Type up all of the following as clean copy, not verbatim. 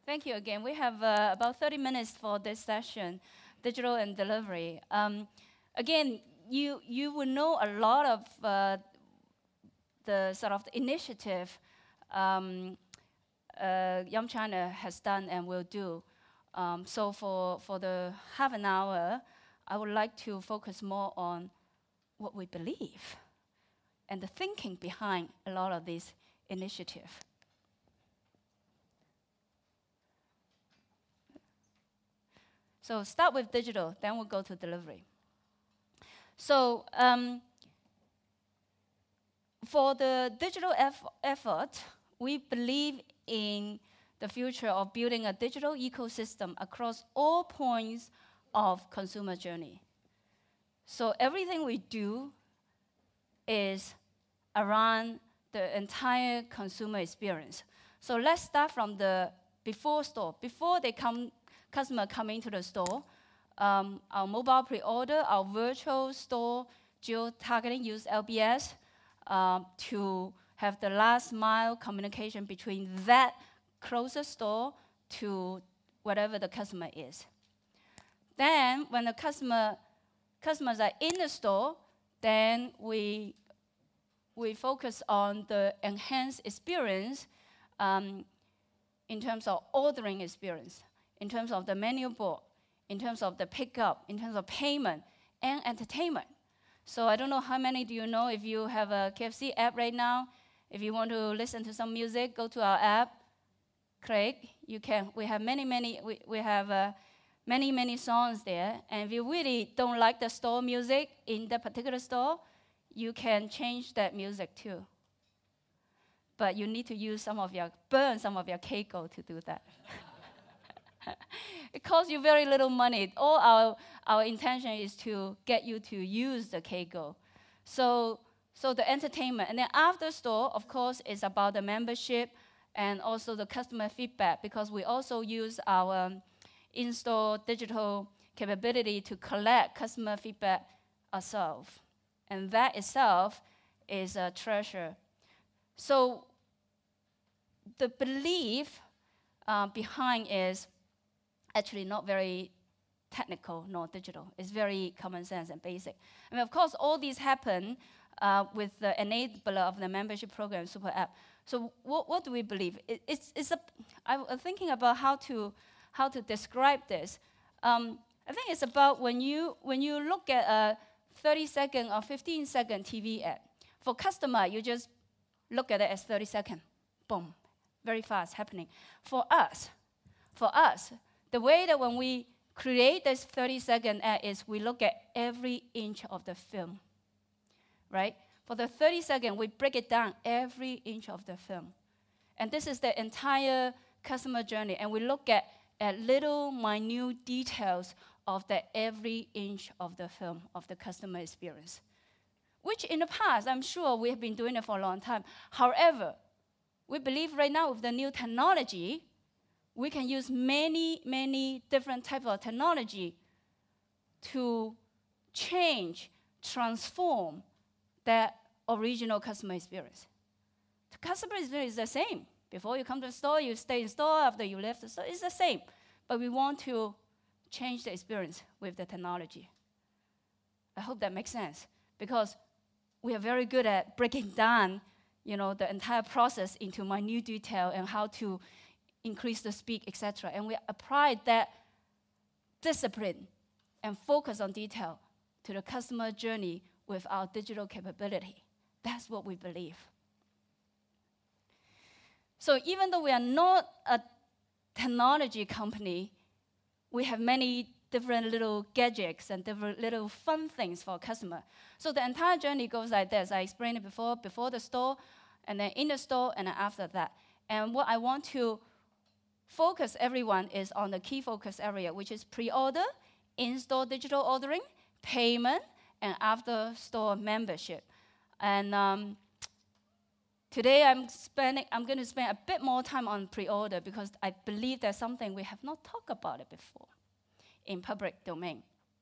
Thank you again. We have about 30 minutes for this session, digital and delivery. Again, you will know a lot of the sort of the initiative Yum China has done and will do. So for the half an hour, I would like to focus more on what we believe and the thinking behind a lot of these initiatives. So start with digital, then we'll go to delivery. So for the digital effort, we believe in the future of building a digital ecosystem across all points of consumer journey. So everything we do is around the entire consumer experience. So let's start from the before store. Before customer come into the store, our mobile pre-order, our virtual store geo-targeting use LBS to have the last mile communication between that closest store to whatever the customer is. Then when the customers are in the store, then we focus on the enhanced experience in terms of ordering experience, in terms of the menu board, in terms of the pickup, in terms of payment, and entertainment. So I don't know how many do you know if you have a KFC app right now. If you want to listen to some music, go to our app. Craig, you can. We have many songs there. And if you really don't like the store music in that particular store, you can change that music too. But you need to burn some of your Keiko to do that. It costs you very little money. All our intention is to get you to use the Keiko. So the entertainment. And then after store, of course, is about the membership and also the customer feedback, because we also use our in-store digital capability to collect customer feedback ourselves. And that itself is a treasure. So the belief behind is actually not very technical nor digital. It's very common sense and basic. I mean, of course, all these happen with the enabler of the membership program, Super App. So what do we believe? I was thinking about how to describe this. I think it's about when you look at a 30-second or 15-second TV ad. For customer, you just look at it as 30 seconds. Boom, very fast happening. For us, the way that when we create this 30-second ad is we look at every inch of the film, right? For the 30 seconds, we break it down, every inch of the film. And this is the entire customer journey. And we look at little minute details of the every inch of the film, of the customer experience, which in the past, I'm sure we have been doing it for a long time. However, we believe right now with the new technology, we can use many different types of technology to change, transform that original customer experience. The customer experience is the same. Before you come to the store, you stay in store. After you left the store, it's the same. But we want to change the experience with the technology. I hope that makes sense, because we are very good at breaking down, the entire process into minute detail and how to increase the speed, etc. And we apply that discipline and focus on detail to the customer journey with our digital capability. That's what we believe. So even though we are not a technology company, we have many different little gadgets and different little fun things for a customer. So the entire journey goes like this. I explained it before the store, and then in the store, and then after that. And what I want to focus everyone is on the key focus area, which is pre-order, in-store digital ordering, payment, and after-store membership. And today I'm going to spend a bit more time on pre-order, because I believe that's something we have not talked about it before in public domain.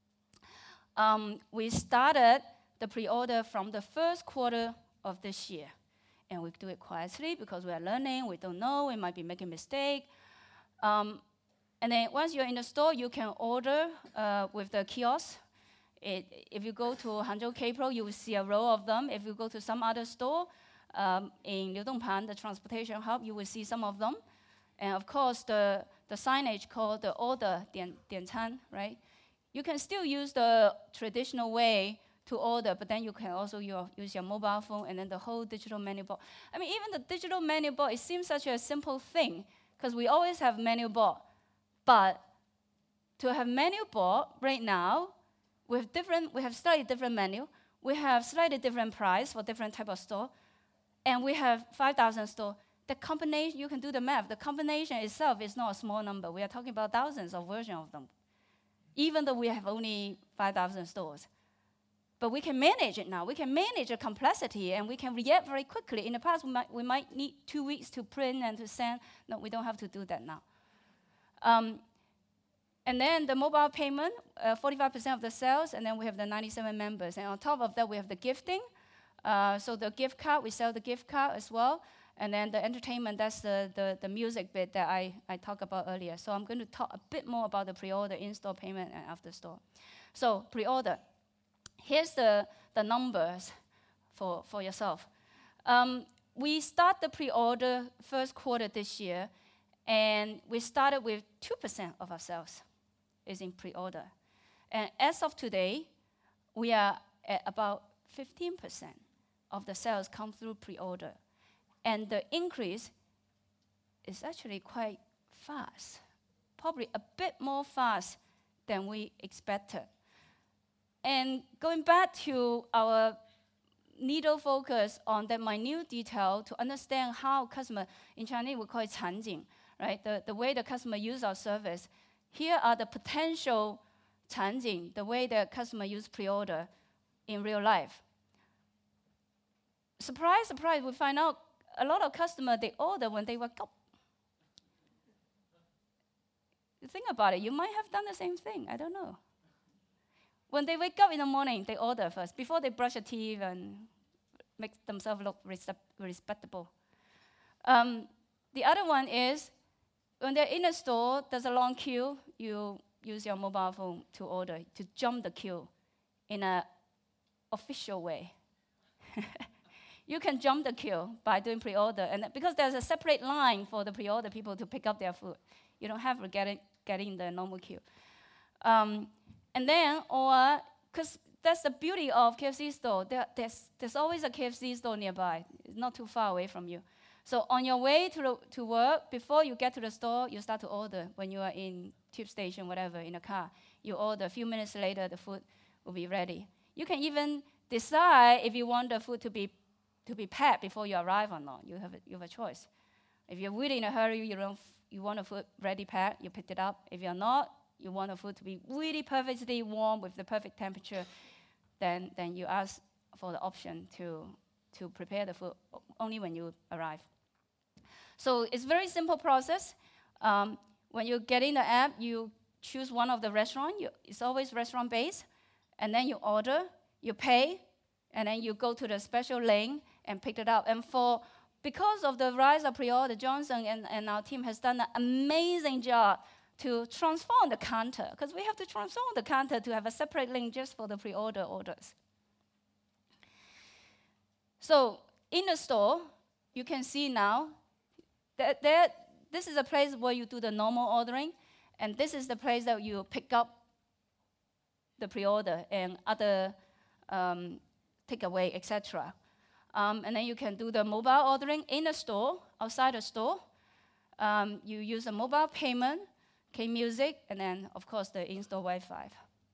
We started the pre-order from the first quarter of this year. And we do it quietly because we are learning, we don't know, we might be making mistakes. And then once you're in the store, you can order with the kiosk. If you go to Hangzhou K-Pro, you will see a row of them. If you go to some other store in Liudongpan, the transportation hub, you will see some of them. And of course, the signage called the order dian can, right? You can still use the traditional way to order, but then you can also use your mobile phone and then the whole digital menu board. I mean, even the digital menu board, it seems such a simple thing because we always have menu board. But to have menu board right now, we have slightly different menu, we have slightly different price for different type of store, and we have 5,000 store. The combination, you can do the math. The combination itself is not a small number. We are talking about thousands of versions of them, even though we have only 5,000 stores. But we can manage it now. We can manage the complexity, and we can react very quickly. In the past, we might need 2 weeks to print and to send. No, we don't have to do that now. And then the mobile payment, 45% of the sales, and then we have the 97 members. And on top of that, we have the gifting. So the gift card, we sell the gift card as well. And then the entertainment, that's the music bit that I talked about earlier. So I'm going to talk a bit more about the pre-order, in-store payment, and after-store. So pre-order. Here's the numbers for yourself. We start the pre-order first quarter this year, and we started with 2% of our sales is in pre-order. And as of today, we are at about 15% of the sales come through pre-order. And the increase is actually quite fast, probably a bit more fast than we expected. And going back to our needle focus on the minute detail to understand how customer, in Chinese we call it 场景, right? The way the customer use our service. Here are the potential 场景, the way the customer use pre-order in real life. Surprise, surprise, we find out a lot of customers, they order when they wake up. Think about it, you might have done the same thing, I don't know. When they wake up in the morning, they order first, before they brush their teeth and make themselves look respectable. The other one is, when they're in a store, there's a long queue, you use your mobile phone to order, to jump the queue in an official way. You can jump the queue by doing pre-order, and because there's a separate line for the pre-order people to pick up their food. You don't have to get in the normal queue. And then, or, because that's the beauty of KFC store, there's always a KFC store nearby. It's not too far away from you. So on your way to work, before you get to the store, you start to order. When you are in tube station, whatever, in a car, you order. A few minutes later, the food will be ready. You can even decide if you want the food to be packed before you arrive or not. You have a choice. If you're really in a hurry, you want the food ready packed, you pick it up. If you're not, you want the food to be really perfectly warm with the perfect temperature, then you ask for the option to prepare the food only when you arrive. So it's a very simple process. When you get in the app, you choose one of the restaurants. It's always restaurant-based. And then you order, you pay, and then you go to the special lane and pick it up. And because of the rise of pre-order, Johnson and our team has done an amazing job to transform the counter, because we have to transform the counter to have a separate lane just for the pre-order orders. So in the store, you can see now that this is a place where you do the normal ordering, and this is the place that you pick up the pre-order and other takeaway, etc. And then you can do the mobile ordering in the store, outside the store. You use a mobile payment, K-Music, and then, of course, the in-store Wi-Fi.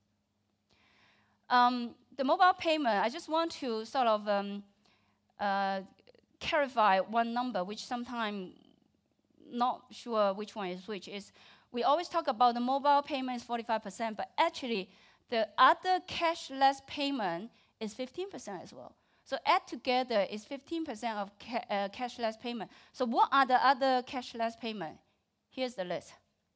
The mobile payment, I just want to sort of clarify one number, which sometimes not sure which one is which, is we always talk about the mobile payment is 45%, but actually the other cashless payment is 15% as well. So add together is 15% of cashless payment. So what are the other cashless payment? Here's the list.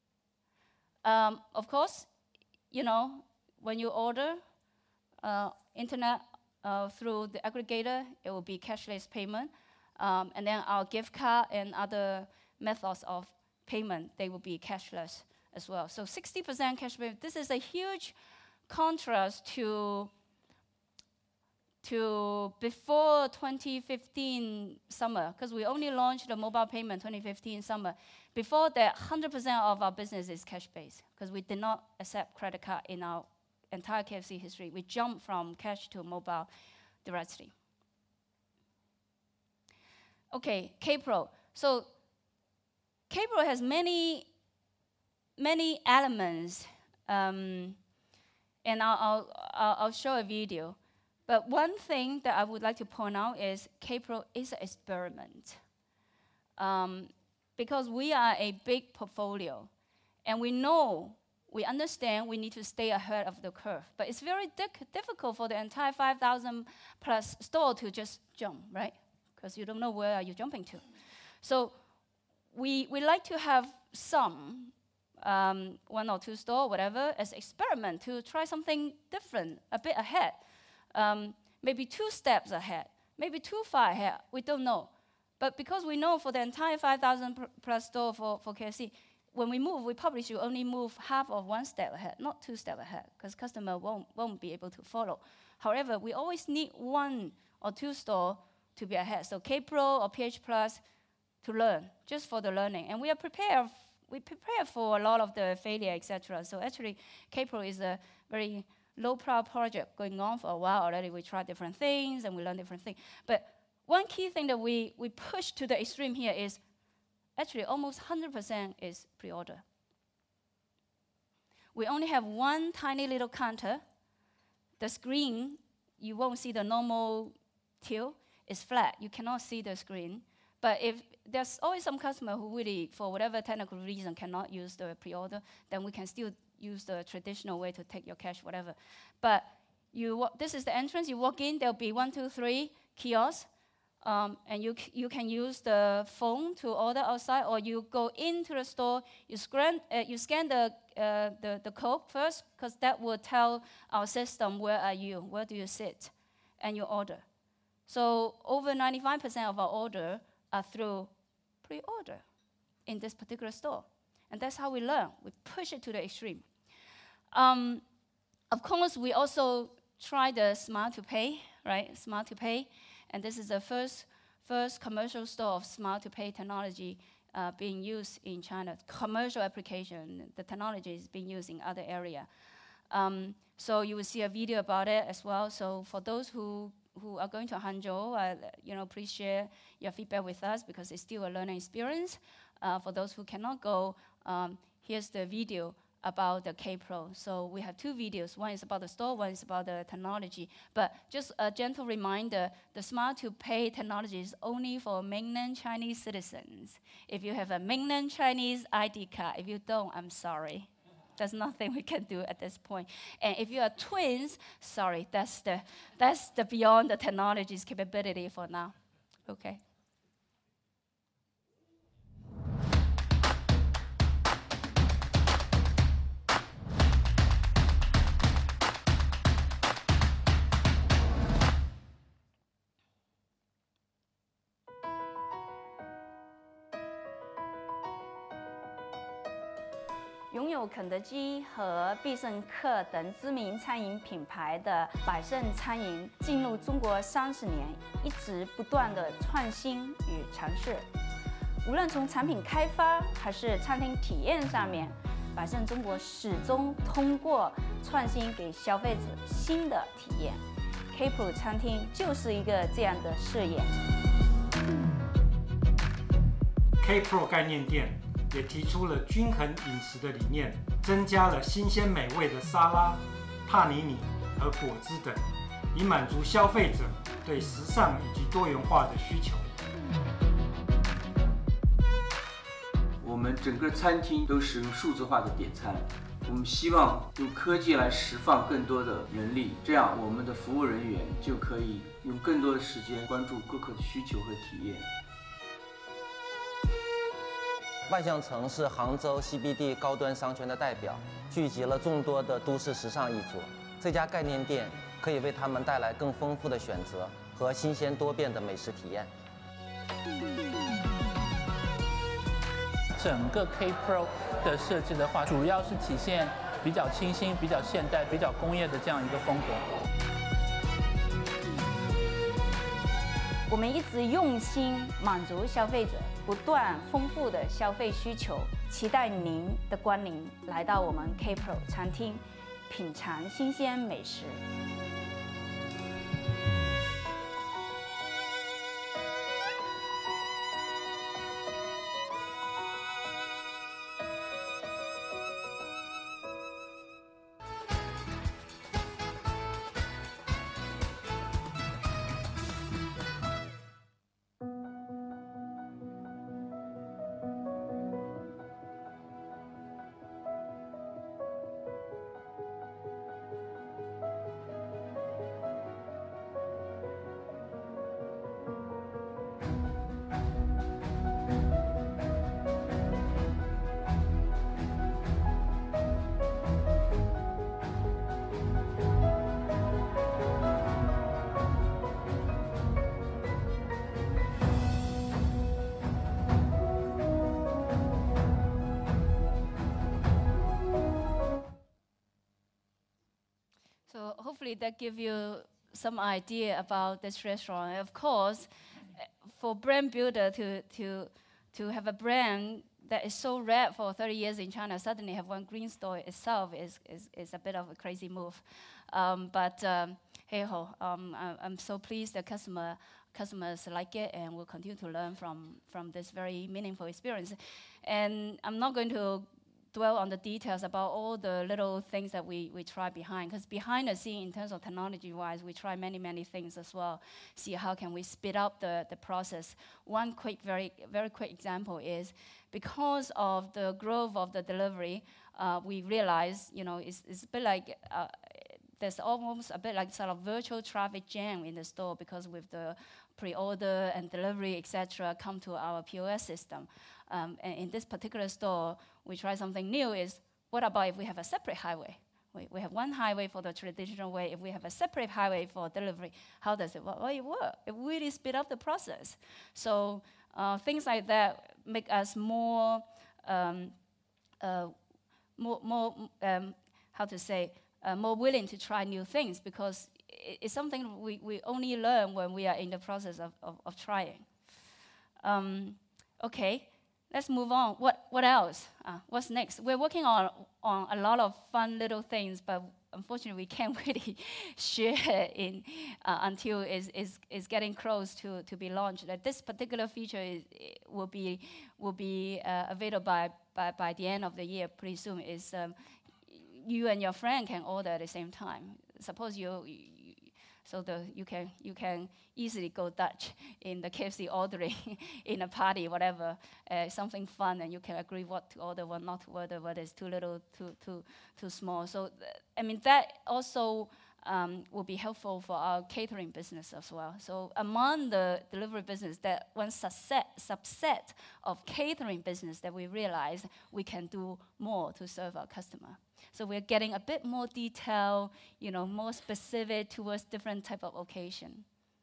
Of course, when you order internet through the aggregator, it will be cashless payment. And then our gift card and other methods of payment, they will be cashless as well. So 60% cash payment. This is a huge contrast to before 2015 summer, because we only launched the mobile payment 2015 summer. Before that, 100% of our business is cash-based, because we did not accept credit card in our entire KFC history. We jumped from cash to mobile directly. Okay, K-Pro. So K-Pro has many elements, and I'll show a video. But one thing that I would like to point out is K-Pro is an experiment. Because we are a big portfolio, and we understand we need to stay ahead of the curve. But it's very difficult for the entire 5,000 plus store to just jump, right? Because you don't know where you're jumping to. So we like to have some, 1 or 2 store, whatever, as experiment to try something different, a bit ahead. Maybe 2 steps ahead, maybe too far ahead, we don't know. But because we know for the entire 5,000 plus store for KFC, when we move, we probably should only move half of 1 step ahead, not 2 steps ahead, because customer won't be able to follow. However, we always need 1 or 2 store to be ahead. So K-Pro or PH Plus to learn, just for the learning. And we prepare for a lot of the failure, etc. So actually, K-Pro is a very low-profile project going on for a while already. We try different things and we learn different things. But one key thing that we push to the extreme here is actually almost 100% is pre-order. We only have 1 tiny little counter. The screen, you won't see the normal till. It's flat. You cannot see the screen. But if there's always some customer who really, for whatever technical reason, cannot use the pre-order, then we can still use the traditional way to take your cash, whatever. But this is the entrance. You walk in, there'll be 1, 2, 3 kiosks, and you can use the phone to order outside, or you go into the store. You scan the code first, because that will tell our system where are you, where do you sit, and you order. So over 95% of our order are through pre-order in this particular store. And that's how we learn. We push it to the extreme. Of course, we also try the Smart to Pay, right? Smart to Pay. And this is the first commercial store of Smart to Pay technology being used in China. Commercial application, the technology is being used in other area. So you will see a video about it as well. So for those who are going to Hangzhou, please share your feedback with us, because it's still a learning experience. For those who cannot go, here's the video about the K-Pro. So we have 2 videos. One is about the store, one is about the technology. But just a gentle reminder, the Smart to Pay technology is only for mainland Chinese citizens. If you have a mainland Chinese ID card, if you don't, I'm sorry. There's nothing we can do at this point. And if you are twins, sorry, that's the beyond the technology's capability for now. Okay.拥有肯德基和必胜客等知名餐饮品牌的百胜餐饮，进入中国30年，一直不断的创新与尝试。无论从产品开发还是餐厅体验上面，百胜中国始终通过创新给消费者新的体验。K-Pro 餐厅就是一个这样的试验。 K-Pro 概念店也提出了均衡饮食的理念，增加了新鲜美味的沙拉、帕尼尼和果汁等，以满足消费者对时尚以及多元化的需求。 我们整个餐厅都使用数字化的点餐，我们希望用科技来释放更多的人力，这样我们的服务人员就可以用更多的时间关注顾客的需求和体验。 万象城是杭州 CBD 高端商圈的代表，聚集了众多的都市时尚一族。这家概念店可以为他们带来更丰富的选择和新鲜多变的美食体验。 整个 K Pro 的设计的话，主要是体现比较清新、比较现代、比较工业的这样一个风格。 我们一直用心满足消费者不断丰富的消费需求，期待您的光临，来到我们 K Pro 餐厅，品尝新鲜美食。So hopefully that gives you some idea about this restaurant. And of course, for brand builder to have a brand that is so rare for 30 years in China, suddenly have one green store itself is a bit of a crazy move. But hey ho, I'm so pleased that customers like it and will continue to learn from this very meaningful experience. And I'm not going to dwell on the details about all the little things that we try behind, because behind the scene in terms of technology-wise, we try many things as well. See how can we speed up the process. One quick, very quick example is because of the growth of the delivery, we realize, it's a bit like, there's almost a bit like sort of virtual traffic jam in the store because with the pre-order and delivery, etc., come to our POS system. And in this particular store, we try something new is, what about if we have a separate highway? We have one highway for the traditional way. If we have a separate highway for delivery, how does it work? Well, it works. It really speed up the process. So things like that make us more willing to try new things, because it's something we only learn when we are in the process of trying. Okay. Let's move on. What else? What's next? We're working on a lot of fun little things, but unfortunately we can't really share until it's getting close to be launched. That this particular feature will be available by the end of the year. Pretty soon is you and your friend can order at the same time. Suppose you can easily go Dutch in the KFC ordering in a party, whatever, something fun, and you can agree what to order, what not to order, whether it's too little, too small. So, that also will be helpful for our catering business as well. So among the delivery business, that one subset of catering business that we realize we can do more to serve our customer. So we're getting a bit more detail, more specific towards different type of occasion.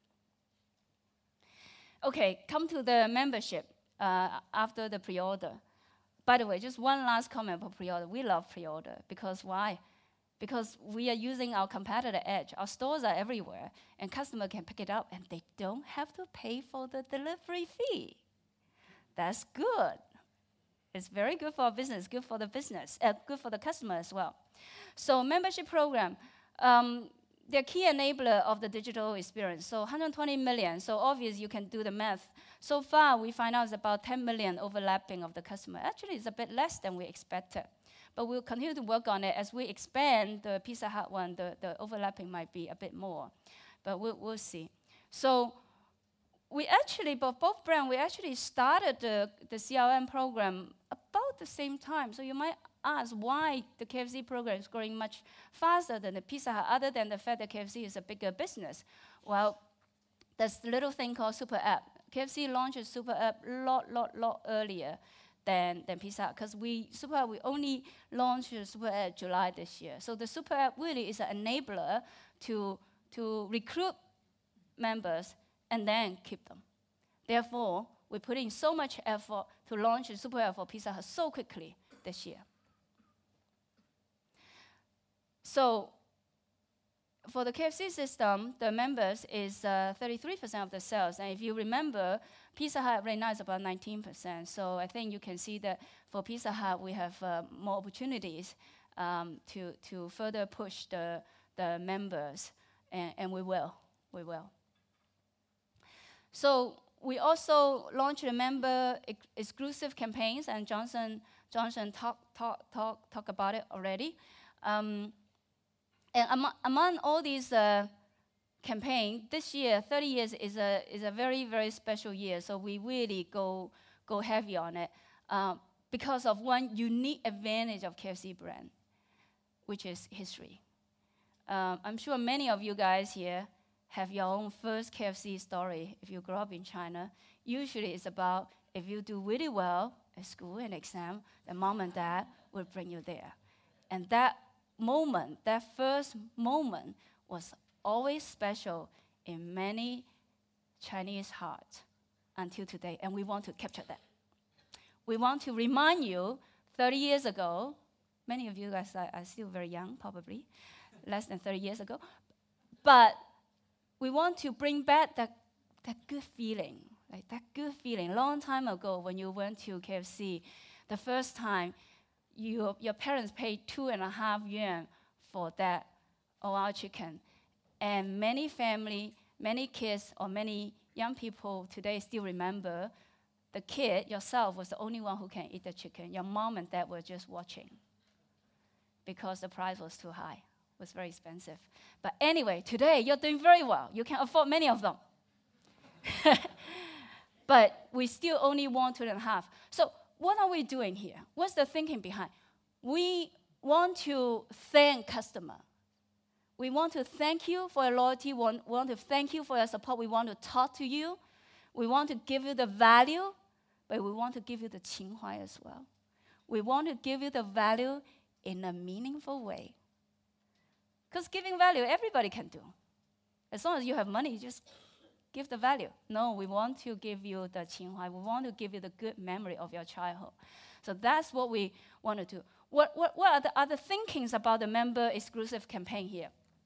Okay, come to the membership after the pre-order. By the way, just one last comment about pre-order. We love pre-order because why? Because we are using our competitor edge. Our stores are everywhere, and customer can pick it up, and they don't have to pay for the delivery fee. That's good. It's very good for our business, good for the business, good for the customer as well. So membership program, they're key enabler of the digital experience. So 120 million, so obviously you can do the math. So far, we find out it's about 10 million overlapping of the customer. Actually, it's a bit less than we expected. But we'll continue to work on it. As we expand the Pizza Hut one, the overlapping might be a bit more. But we'll see. So we actually, both brands, we actually started the CRM program about the same time. So you might ask why the KFC program is growing much faster than the Pizza Hut, other than the fact that KFC is a bigger business. Well, there's a little thing called Super App. KFC launched a Super App a lot earlier than Pizza Hut, because we only launched the Super App July this year. So the Super App really is an enabler to recruit members and then keep them. Therefore, we put in so much effort to launch the Super App for Pizza Hut so quickly this year. So for the KFC system, the members is 33% of the sales. And if you remember, Pizza Hut right now is about 19%. So I think you can see that for Pizza Hut, we have more opportunities to further push the members, and we will. So we also launched the member exclusive campaigns, and Johnson talk about it already. And among all these campaigns, this year, 30 years is a very, very special year. So we really go heavy on it because of one unique advantage of KFC brand, which is history. I'm sure many of you guys here have your own first KFC story. If you grew up in China, usually it's about if you do really well at school and exam, the mom and dad will bring you there. And that moment, that first moment, was always special in many Chinese hearts until today, and we want to capture that. We want to remind you, 30 years ago, many of you guys are still very young, probably, less than 30 years ago, but we want to bring back that good feeling, like that good feeling. Long time ago, when you went to KFC, the first time, your parents paid 2.5 yuan for that OR chicken. And many family, many kids, or many young people today still remember the kid, yourself, was the only one who can eat the chicken. Your mom and dad were just watching because the price was too high. It was very expensive. But anyway, today, you're doing very well. You can afford many of them. But we still only want 2.5. So what are we doing here? What's the thinking behind? We want to thank customer. We want to thank you for your loyalty. We want to thank you for your support. We want to talk to you. We want to give you the value, but we want to give you the qinghuai as well. We want to give you the value in a meaningful way. Because giving value, everybody can do. As long as you have money, just give the value. No, we want to give you the qinghuai. We want to give you the good memory of your childhood. So that's what we want to do. What are the other thinkings about the member exclusive campaign here?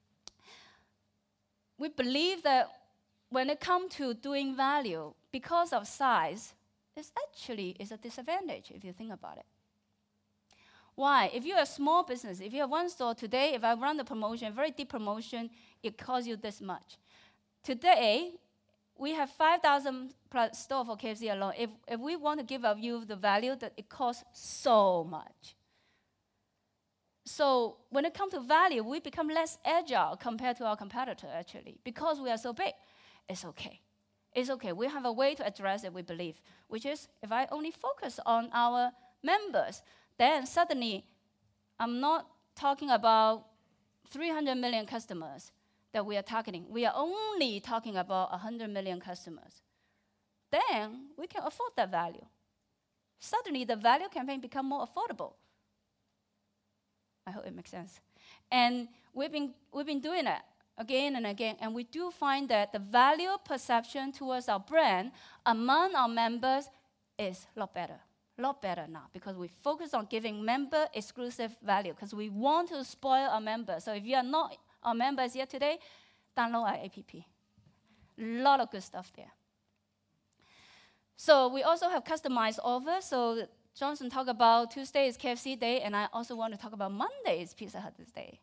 We believe that when it comes to doing value, because of size, it actually is a disadvantage if you think about it. Why? If you're a small business, if you have one store today, if I run the promotion, very deep promotion, it costs you this much. Today, we have 5,000 plus store for KFC alone. If we want to give you the value, that it costs so much. So when it comes to value, we become less agile compared to our competitor, actually, because we are so big. It's okay. It's okay. We have a way to address it, we believe, which is if I only focus on our members, then suddenly I'm not talking about 300 million customers that we are targeting. We are only talking about 100 million customers. Then we can afford that value. Suddenly the value campaign becomes more affordable. I hope it makes sense. And we've been doing it again and again, and we do find that the value perception towards our brand among our members is a lot better now, because we focus on giving member exclusive value, because we want to spoil our members. So if you are not our members yet today, download our app. A lot of good stuff there. So we also have customized offers. So Johnson talked about Tuesday is KFC day, and I also want to talk about Monday is Pizza Hut day.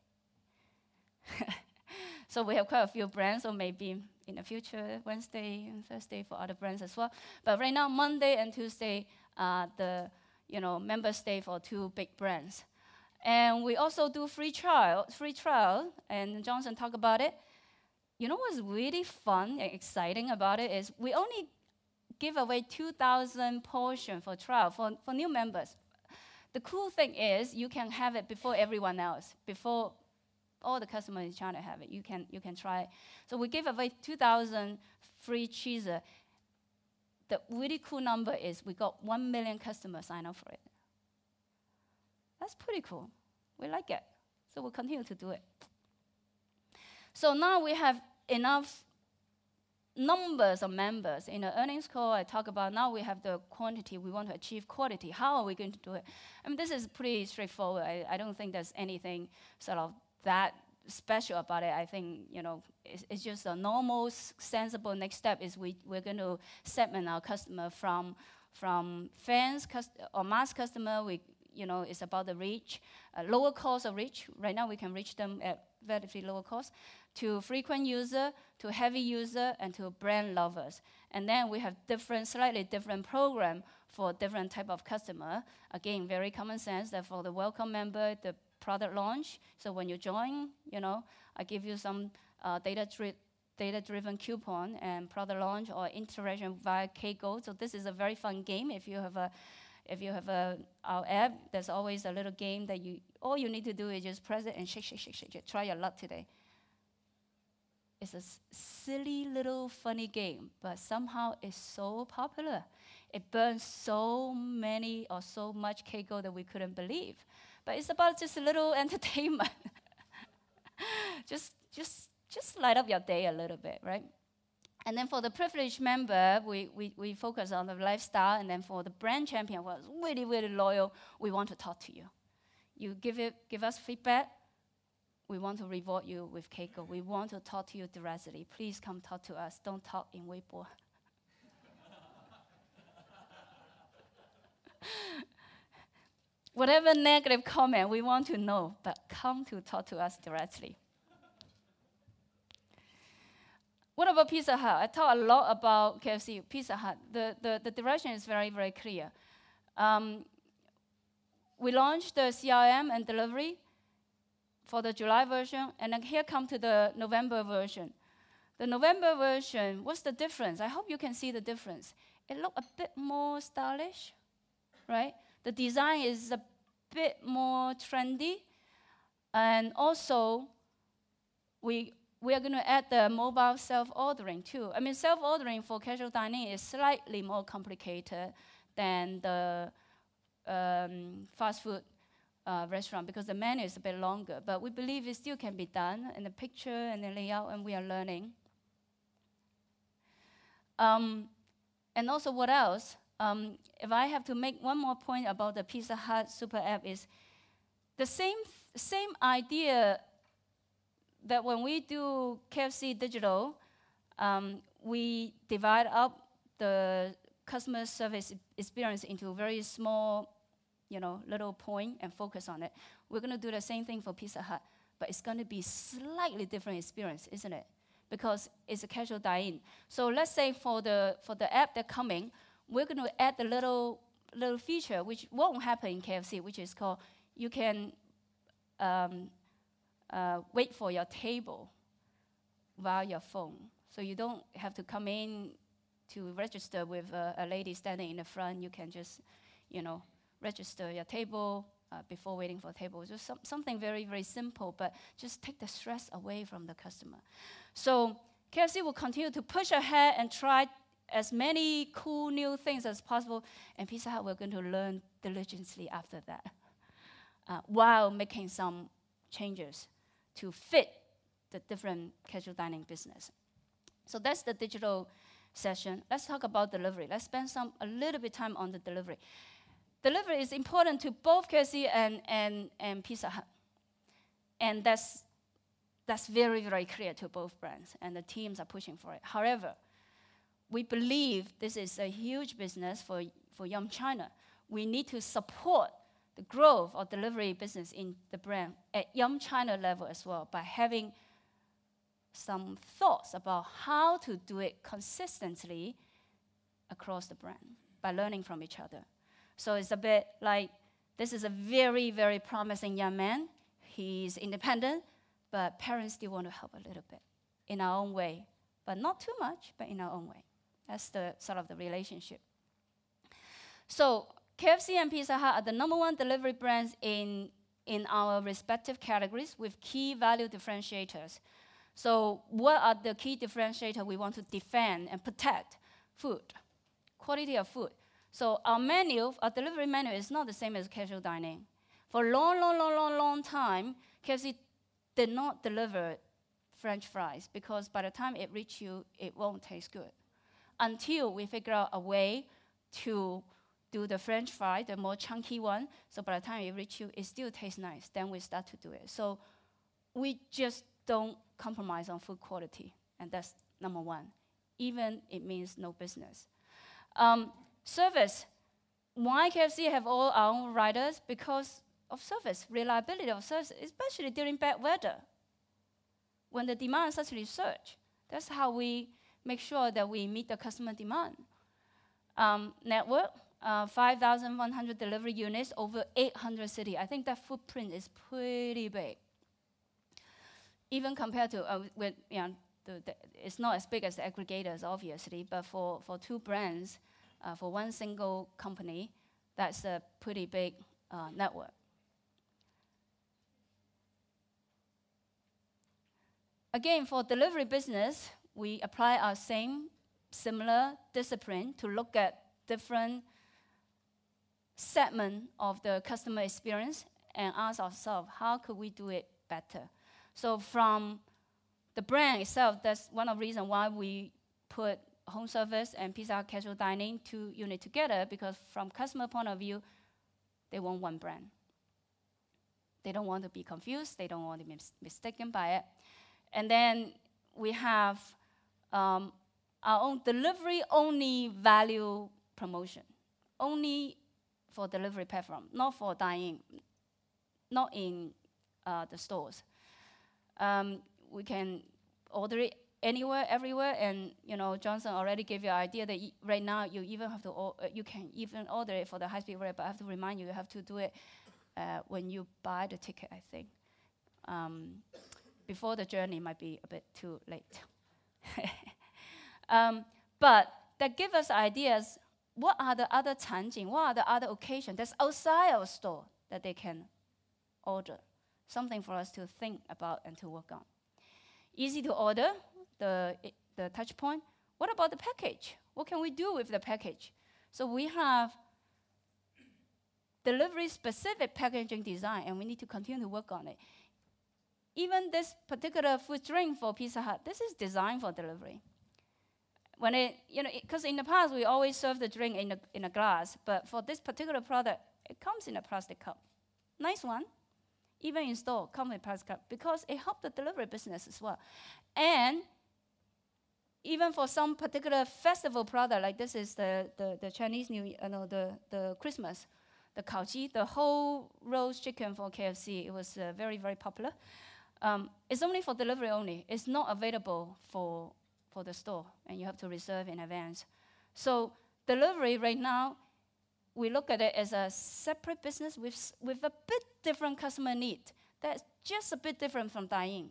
So we have quite a few brands, or maybe in the future, Wednesday and Thursday for other brands as well. But right now, Monday and Tuesday are the members day for two big brands. And we also do free trial, and Johnson talked about it. You know what's really fun and exciting about it is we only give away 2,000 portions for trial for new members. The cool thing is you can have it before everyone else, before all the customers in China have it. You can try it. So we give away 2,000 free cheese. The really cool number is we got 1 million customers sign up for it. That's pretty cool. We like it. So we'll continue to do it. So now we have enough numbers of members. In the earnings call, I talk about now we have the quantity, we want to achieve quality. How are we going to do it? I mean, this is pretty straightforward. I don't think there's anything sort of that special about it. I think, it's just a normal, sensible next step is we're going to segment our customer from fans or mass customer. It's about the reach, lower cost of reach. Right now we can reach them at relatively lower cost, to frequent user, to heavy user, and to brand lovers. And then we have slightly different program for different type of customer. Again, very common sense that for the welcome member, the product launch. So when you join, I give you some data-driven coupon and product launch or interaction via Kgo. So this is a very fun game. If you have our app, there's always a little game that all you need to do is just press it and shake. Try your luck today. It's a silly little funny game, but somehow it's so popular. It burns so much Kgo that we couldn't believe. But it's about just a little entertainment. just light up your day a little bit, right? And then for the privileged member, we focus on the lifestyle. And then for the brand champion, who is really, really loyal, we want to talk to you. You give us feedback. We want to reward you with Kgo. We want to talk to you directly. Please come talk to us. Don't talk in Weibo. Whatever negative comment, we want to know, but come to talk to us directly. What about Pizza Hut? I talk a lot about KFC, Pizza Hut. The direction is very, very clear. We launched the CRM and delivery for the July version, and then here come to the November version. The November version, what's the difference? I hope you can see the difference. It looked a bit more stylish, right? The design is a bit more trendy, and also we are going to add the mobile self-ordering too. I mean, self-ordering for casual dining is slightly more complicated than the fast food restaurant because the menu is a bit longer. But we believe it still can be done in the picture and the layout, and we are learning. And also, what else? If I have to make one more point about the Pizza Hut Super App is the same idea that when we do KFC digital, we divide up the customer service experience into very small, little point and focus on it. We're going to do the same thing for Pizza Hut, but it's going to be slightly different experience, isn't it? Because it's a casual dine-in. So let's say for the app that's coming, we're going to add the little feature which won't happen in KFC, which is called you can wait for your table via your phone. So you don't have to come in to register with a lady standing in the front. You can just, register your table before waiting for a table. Just something very, very simple, but just take the stress away from the customer. So KFC will continue to push ahead and try as many cool new things as possible. And Pizza Hut, we're going to learn diligently after that, while making some changes to fit the different casual dining business. So that's the digital session. Let's talk about delivery. Let's spend a little bit time on the delivery. Delivery is important to both KFC and Pizza Hut. And that's very, very clear to both brands, and the teams are pushing for it. However, we believe this is a huge business for Yum China. We need to support the growth of delivery business in the brand at Yum China level as well by having some thoughts about how to do it consistently across the brand by learning from each other. So it's a bit like this is a very, very promising young man. He's independent, but parents still want to help a little bit in our own way, but not too much, but in our own way. That's the sort of the relationship. So KFC and Pizza Hut are the number one delivery brands in our respective categories with key value differentiators. So what are the key differentiators we want to defend and protect? Food, quality of food. So our delivery menu is not the same as casual dining. For a long time, KFC did not deliver French fries because by the time it reaches you, it won't taste good. Until we figure out a way to do the French fry, the more chunky one, so by the time it reaches you, it still tastes nice. Then we start to do it. So we just don't compromise on food quality, and that's number one. Even it means no business. Service. Why KFC have all our own riders? Because of service, reliability of service, especially during bad weather. When the demand suddenly surge, that's how we make sure that we meet the customer demand. Network, 5,100 delivery units, over 800 cities. I think that footprint is pretty big. Even compared to, it's not as big as the aggregators, obviously, but for two brands, for one single company, that's a pretty big network. Again, for delivery business, we apply our similar discipline to look at different segments of the customer experience and ask ourselves, how could we do it better? So from the brand itself, that's one of the reasons why we put home service and Pizza Hut casual dining 2 units together, because from customer point of view, they want one brand. They don't want to be confused. They don't want to be mistaken by it. And then we have our own delivery-only value promotion, only for delivery platform, not for dining, not in the stores. We can order it anywhere, everywhere, and Johnson already gave you an idea that right now you even have to you can even order it for the high-speed rail, but I have to remind you, you have to do it when you buy the ticket, I think. Before the journey might be a bit too late. But that gives us ideas, what are the other 场景, what are the other occasions that's outside our store that they can order? Something for us to think about and to work on. Easy to order, the touch point. What about the package? What can we do with the package? So we have delivery-specific packaging design, and we need to continue to work on it. Even this particular food drink for Pizza Hut, this is designed for delivery. When because in the past we always serve the drink in a glass, but for this particular product, it comes in a plastic cup. Nice one. Even in store, come in plastic cup, because it helps the delivery business as well. And even for some particular festival product, like this is the Chinese New Year, the Christmas, the Kaoji, the whole roast chicken for KFC, it was very, very popular. It's only for delivery only. It's not available for the store, and you have to reserve in advance. So delivery right now, we look at it as a separate business with a bit different customer need. That's just a bit different from dine-in.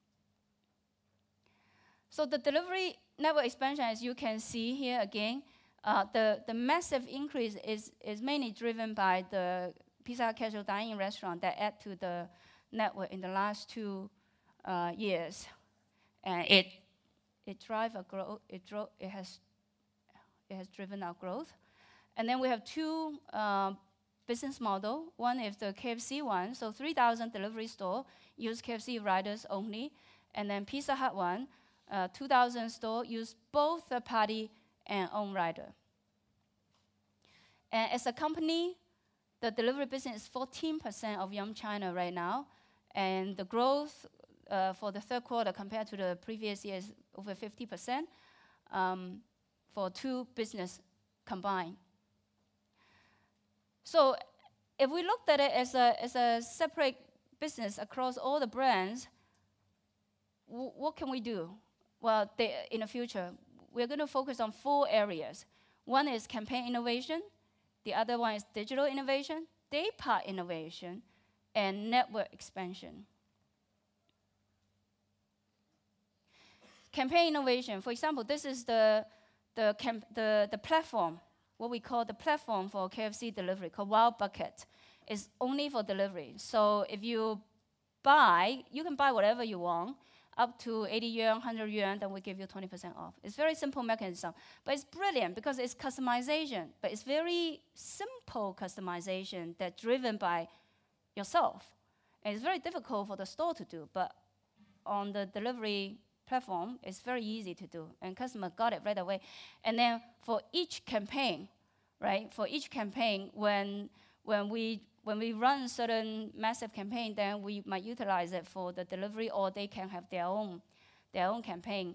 So the delivery network expansion, as you can see here again, the massive increase is mainly driven by the Pizza Hut casual dining restaurant that add to the network in the last 2 years, and it drive a growth. It has driven our growth, and then we have 2 business model. One is the KFC one, so 3,000 delivery store use KFC riders only, and then Pizza Hut one, 2,000 store use both third party and own rider. And as a company, the delivery business is 14% of Yum China right now, and the growth for the third quarter compared to the previous year is over 50% for 2 business combined. So if we looked at it as a separate business across all the brands, what can we do? Well, in the future, we're going to focus on 4 areas. One is campaign innovation. The other one is digital innovation, day part innovation, and network expansion. Campaign innovation, for example, this is the platform, what we call the platform for KFC delivery, called Wild Bucket. It's only for delivery. So if you can buy whatever you want, up to 80 yuan, 100 yuan, then we give you 20% off. It's very simple mechanism, but it's brilliant because it's customization, but it's very simple customization that's driven by yourself. And it's very difficult for the store to do, but on the delivery platform, it's very easy to do, and customer got it right away. And then for each campaign, right? For each campaign, when we run certain massive campaign, then we might utilize it for the delivery, or they can have their own campaign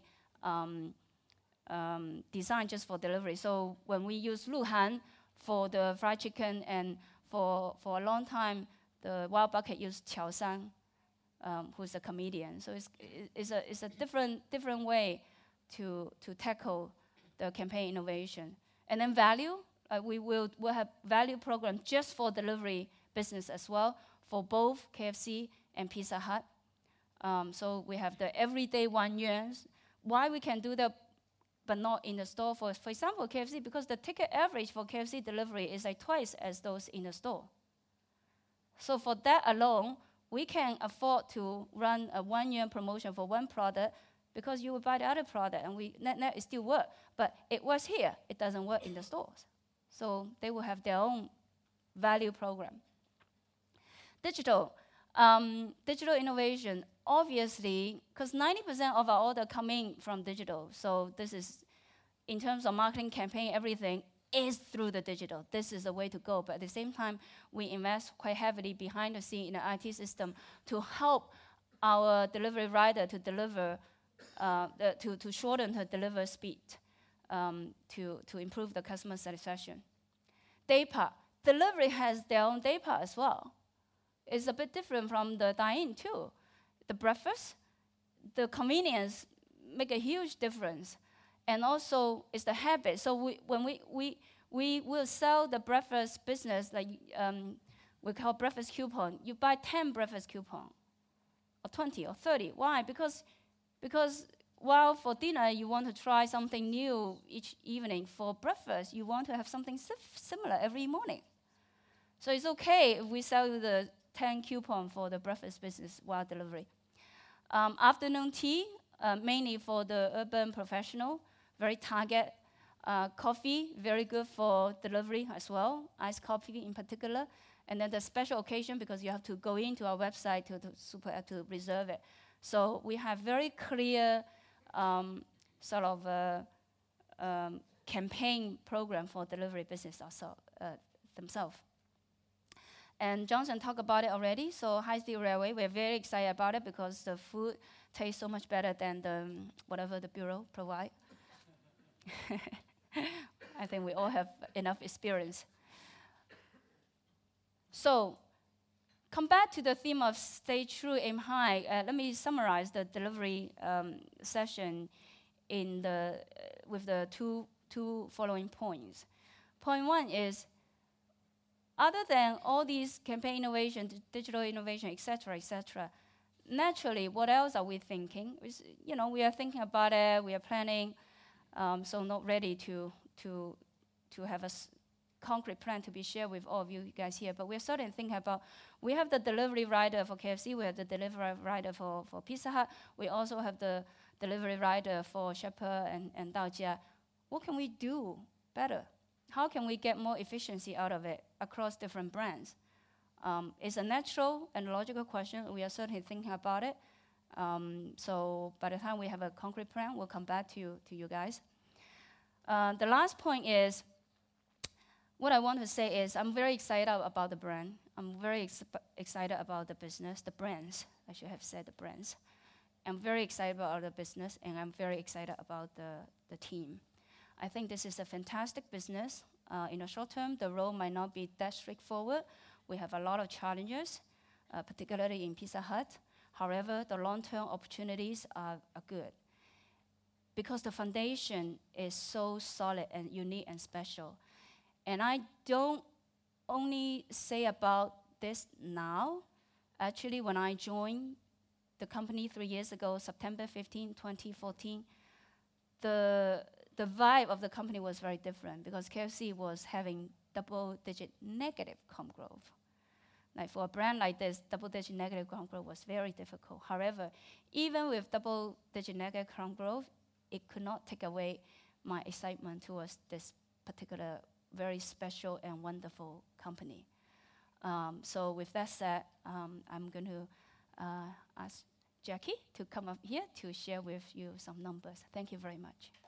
designed just for delivery. So when we use Luhan for the fried chicken, and for a long time, the Wild Bucket used Qiao San, who's a comedian. So it's a different way to tackle the campaign innovation. And then value, we'll have value program just for delivery business as well, for both KFC and Pizza Hut. So we have the everyday 1 yuan. Why we can do that, but not in the store? For example, KFC, because the ticket average for KFC delivery is like twice as those in the store. So for that alone, we can afford to run a 1 yuan promotion for one product, because you will buy the other product, and net it still work. But it works here, it doesn't work in the stores. So they will have their own value program. Digital innovation, obviously, because 90% of our order come in from digital. So this is, in terms of marketing campaign, everything is through the digital. This is the way to go. But at the same time, we invest quite heavily behind the scene in the IT system to help our delivery rider to deliver, to shorten the delivery speed, to improve the customer satisfaction. Daypart. Delivery has their own daypart as well. It's a bit different from the dine-in too. The breakfast, the convenience make a huge difference. And also, it's the habit. So when we will sell the breakfast business, like we call breakfast coupon. You buy 10 breakfast coupon, or 20 or 30. Why? Because while for dinner you want to try something new each evening, for breakfast you want to have something similar every morning. So it's okay if we sell you the 10 coupon for the breakfast business while delivery. Afternoon tea, mainly for the urban professional, very target. Coffee, very good for delivery as well, iced coffee in particular. And then the special occasion, because you have to go into our website to reserve it. So we have very clear sort of campaign program for delivery business themselves. And Johnson talked about it already. So high-speed railway, we're very excited about it because the food tastes so much better than whatever the bureau provide. I think we all have enough experience. So, come back to the theme of stay true, aim high. Let me summarize the delivery session with the two following points. Point one is, other than all these campaign innovation, digital innovation, etc., naturally, what else are we thinking? We are thinking about it, we are planning, so not ready to have a concrete plan to be shared with all of you guys here, but we're starting to think about, we have the delivery rider for KFC, we have the delivery rider for Pizza Hut, we also have the delivery rider for Shepherd and Daojia. What can we do better? How can we get more efficiency out of it across different brands? It's a natural and logical question. We are certainly thinking about it. So by the time we have a concrete plan, we'll come back to you guys. The last point is, what I want to say is, I'm very excited about the brand. I'm very excited about the business, the brands. I should have said the brands. I'm very excited about the business, and I'm very excited about the team. I think this is a fantastic business. In the short term, the road might not be that straightforward. We have a lot of challenges, particularly in Pizza Hut. However, the long-term opportunities are good, because the foundation is so solid and unique and special. And I don't only say about this now. Actually, when I joined the company 3 years ago, September 15, 2014, the vibe of the company was very different, because KFC was having double-digit negative comp growth. Like for a brand like this, double-digit negative comp growth was very difficult. However, even with double-digit negative comp growth, it could not take away my excitement towards this particular very special and wonderful company. So with that said, I'm going to ask Jackie to come up here to share with you some numbers. Thank you very much.